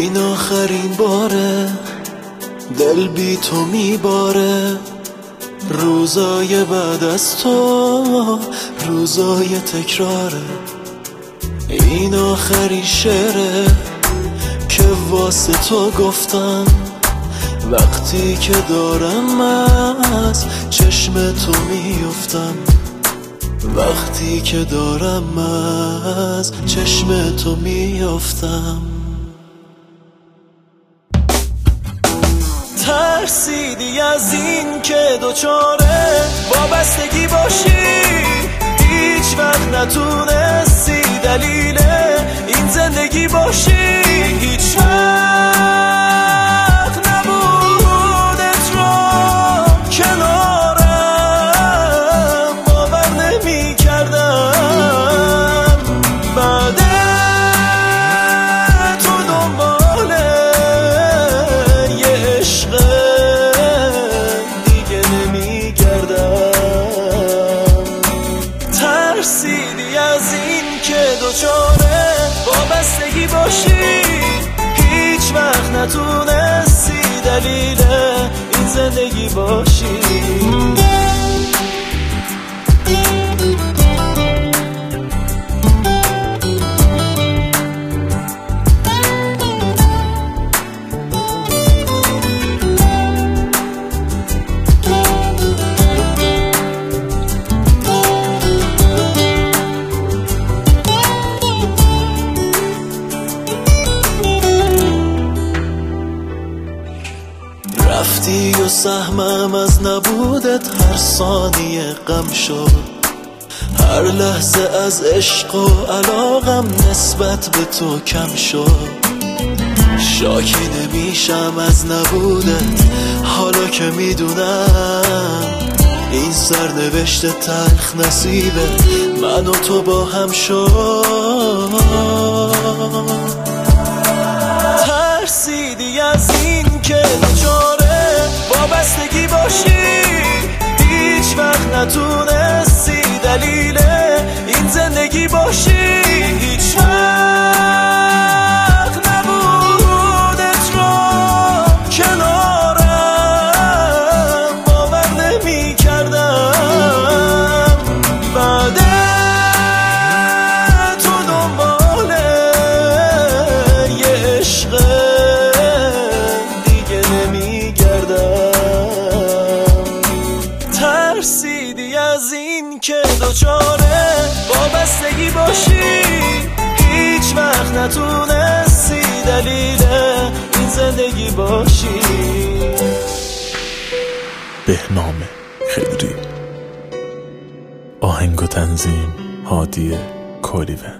این آخرین باره دل بی تو میباره، روزای بعد از تو روزای تکراره. این آخرین شعره که واسه تو گفتم وقتی که دارم از چشم تو میفتم، وقتی که دارم از چشم تو میفتم. ترسیدی از این که دوچاره وابستگی باشی، هیچ وقت نتونستی دلیل این زندگی باشی، هیچ وقت نبودت رو کنارم باور نمی کردم. بعد تو دنبال یه عشق دیگه نمی کردم. ترسیدی از این که دوچاره وابستگی باشی، هیچ وقت نتونستی دلیل این زندگی باشی. رفتی و سهمم از نبودت هر ثانیه غم شد، هر لحظه از عشق و علاقم نسبت به تو کم شد. شاکی نمیشم از نبودت حالا که میدونم این سرنوشت تلخ نصیب من و تو با هم شد. ترسیدی از این که دوچاره وابستگی باشی، هیچ وقت نتونستی دلیل این زندگی باشی، هیچ وقت نبودت رو کنارم باور نمی کردم. بعد تو دنبال یه عشق دیگه نمی گردم. ترسیدی از این که دوچاره وابستگی باشی، هیچ وقت نتونستی دلیل این زندگی باشی. بهنام خیری، آهنگ و تنظیم هادی کولیون.